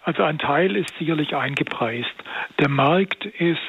Also ein Teil ist sicherlich eingepreist. Der Markt ist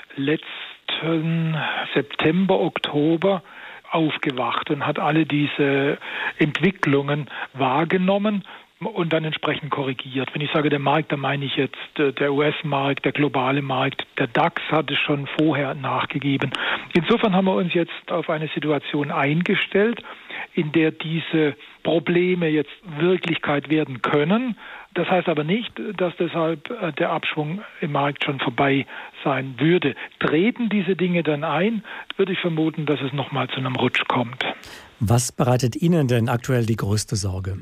letzten September, Oktober aufgewacht und hat alle diese Entwicklungen wahrgenommen und dann entsprechend korrigiert. Wenn ich sage der Markt, dann meine ich jetzt der US-Markt, der globale Markt. Der DAX hatte schon vorher nachgegeben. Insofern haben wir uns jetzt auf eine Situation eingestellt, in der diese Probleme jetzt Wirklichkeit werden können. Das heißt aber nicht, dass deshalb der Abschwung im Markt schon vorbei sein würde. Treten diese Dinge dann ein, würde ich vermuten, dass es nochmal zu einem Rutsch kommt. Was bereitet Ihnen denn aktuell die größte Sorge?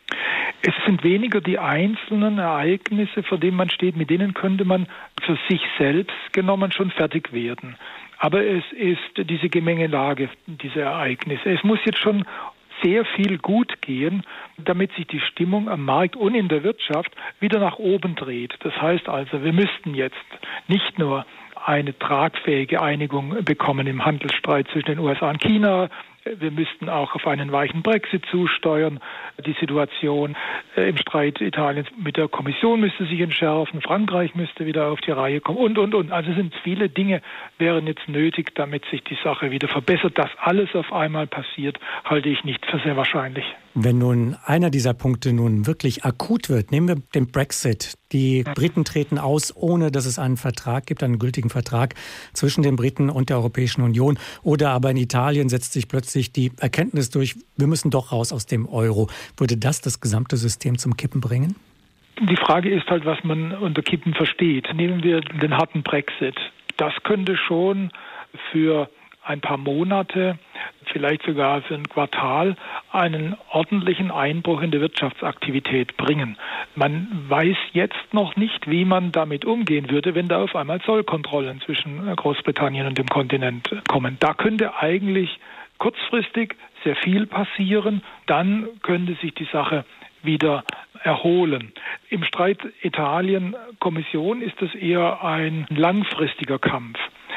Es sind weniger die einzelnen Ereignisse, vor denen man steht, mit denen könnte man für sich selbst genommen schon fertig werden. Aber es ist diese Gemengelage, diese Ereignisse. Es muss jetzt schon sehr viel gut gehen, damit sich die Stimmung am Markt und in der Wirtschaft wieder nach oben dreht. Das heißt also, wir müssten jetzt nicht nur eine tragfähige Einigung bekommen im Handelsstreit zwischen den USA und China. Wir müssten auch auf einen weichen Brexit zusteuern. Die Situation im Streit Italiens mit der Kommission müsste sich entschärfen. Frankreich müsste wieder auf die Reihe kommen und. Also sind viele Dinge, wären jetzt nötig, damit sich die Sache wieder verbessert. Dass alles auf einmal passiert, halte ich nicht für sehr wahrscheinlich. Wenn nun einer dieser Punkte nun wirklich akut wird, nehmen wir den Brexit. Die Briten treten aus, ohne dass es einen Vertrag gibt, einen gültigen Vertrag zwischen den Briten und der Europäischen Union. Oder aber in Italien setzt sich plötzlich die Erkenntnis durch, wir müssen doch raus aus dem Euro. Würde das gesamte System zum Kippen bringen? Die Frage ist halt, was man unter Kippen versteht. Nehmen wir den harten Brexit. Das könnte schon für ein paar Monate, vielleicht sogar für ein Quartal, einen ordentlichen Einbruch in der Wirtschaftsaktivität bringen. Man weiß jetzt noch nicht, wie man damit umgehen würde, wenn da auf einmal Zollkontrollen zwischen Großbritannien und dem Kontinent kommen. Da könnte eigentlich kurzfristig sehr viel passieren, dann könnte sich die Sache wieder erholen. Im Streit Italien-Kommission ist es eher ein langfristiger Kampf.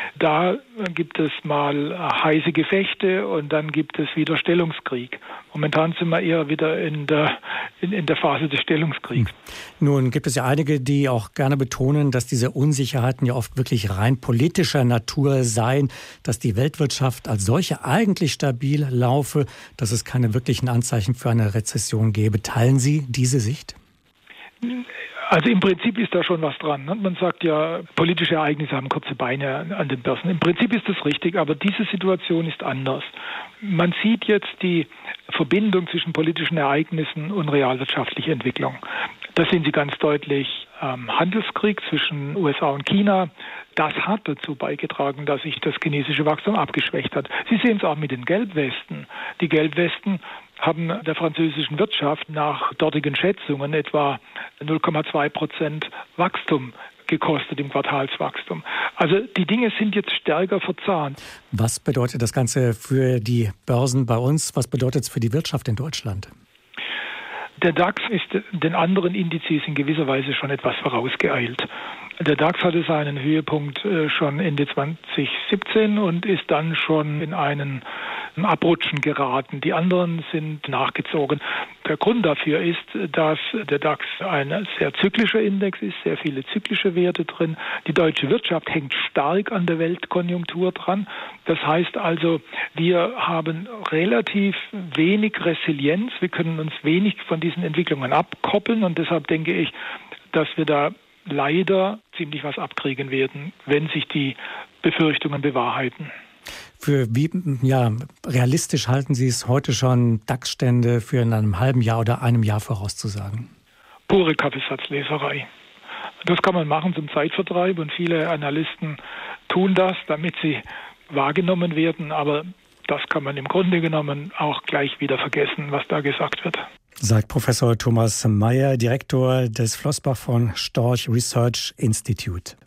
Da gibt es mal heiße Gefechte und dann gibt es wieder Stellungskrieg. Momentan sind wir eher wieder in der Phase des Stellungskriegs. Nun gibt es ja einige, die auch gerne betonen, dass diese Unsicherheiten ja oft wirklich rein politischer Natur seien, dass die Weltwirtschaft als solche eigentlich stabil laufe, dass es keine wirklichen Anzeichen für eine Rezession gäbe. Teilen Sie diese Sicht? Also im Prinzip ist da schon was dran. Man sagt ja, politische Ereignisse haben kurze Beine an den Börsen. Im Prinzip ist das richtig, aber diese Situation ist anders. Man sieht jetzt die Verbindung zwischen politischen Ereignissen und realwirtschaftlicher Entwicklung. Das sehen Sie ganz deutlich. Handelskrieg zwischen USA und China, das hat dazu beigetragen, dass sich das chinesische Wachstum abgeschwächt hat. Sie sehen es auch mit den Gelbwesten. Die Gelbwesten haben der französischen Wirtschaft nach dortigen Schätzungen etwa 0,2% Wachstum gekostet im Quartalswachstum. Also die Dinge sind jetzt stärker verzahnt. Was bedeutet das Ganze für die Börsen bei uns? Was bedeutet es für die Wirtschaft in Deutschland? Der DAX ist den anderen Indizes in gewisser Weise schon etwas vorausgeeilt. Der DAX hatte seinen Höhepunkt schon Ende 2017 und ist dann schon in einen Abrutschen geraten. Die anderen sind nachgezogen. Der Grund dafür ist, dass der DAX ein sehr zyklischer Index ist, sehr viele zyklische Werte drin. Die deutsche Wirtschaft hängt stark an der Weltkonjunktur dran. Das heißt also, wir haben relativ wenig Resilienz. Wir können uns wenig von diesen Entwicklungen abkoppeln und deshalb denke ich, dass wir da leider ziemlich was abkriegen werden, wenn sich die Befürchtungen bewahrheiten. Für wie realistisch halten Sie es heute schon, DAX-Stände für in einem halben Jahr oder einem Jahr vorauszusagen? Pure Kaffeesatzleserei. Das kann man machen zum Zeitvertreib und viele Analysten tun das, damit sie wahrgenommen werden, aber das kann man im Grunde genommen auch gleich wieder vergessen, was da gesagt wird. Sagt Professor Thomas Mayer, Direktor des Flossbach von Storch Research Institute.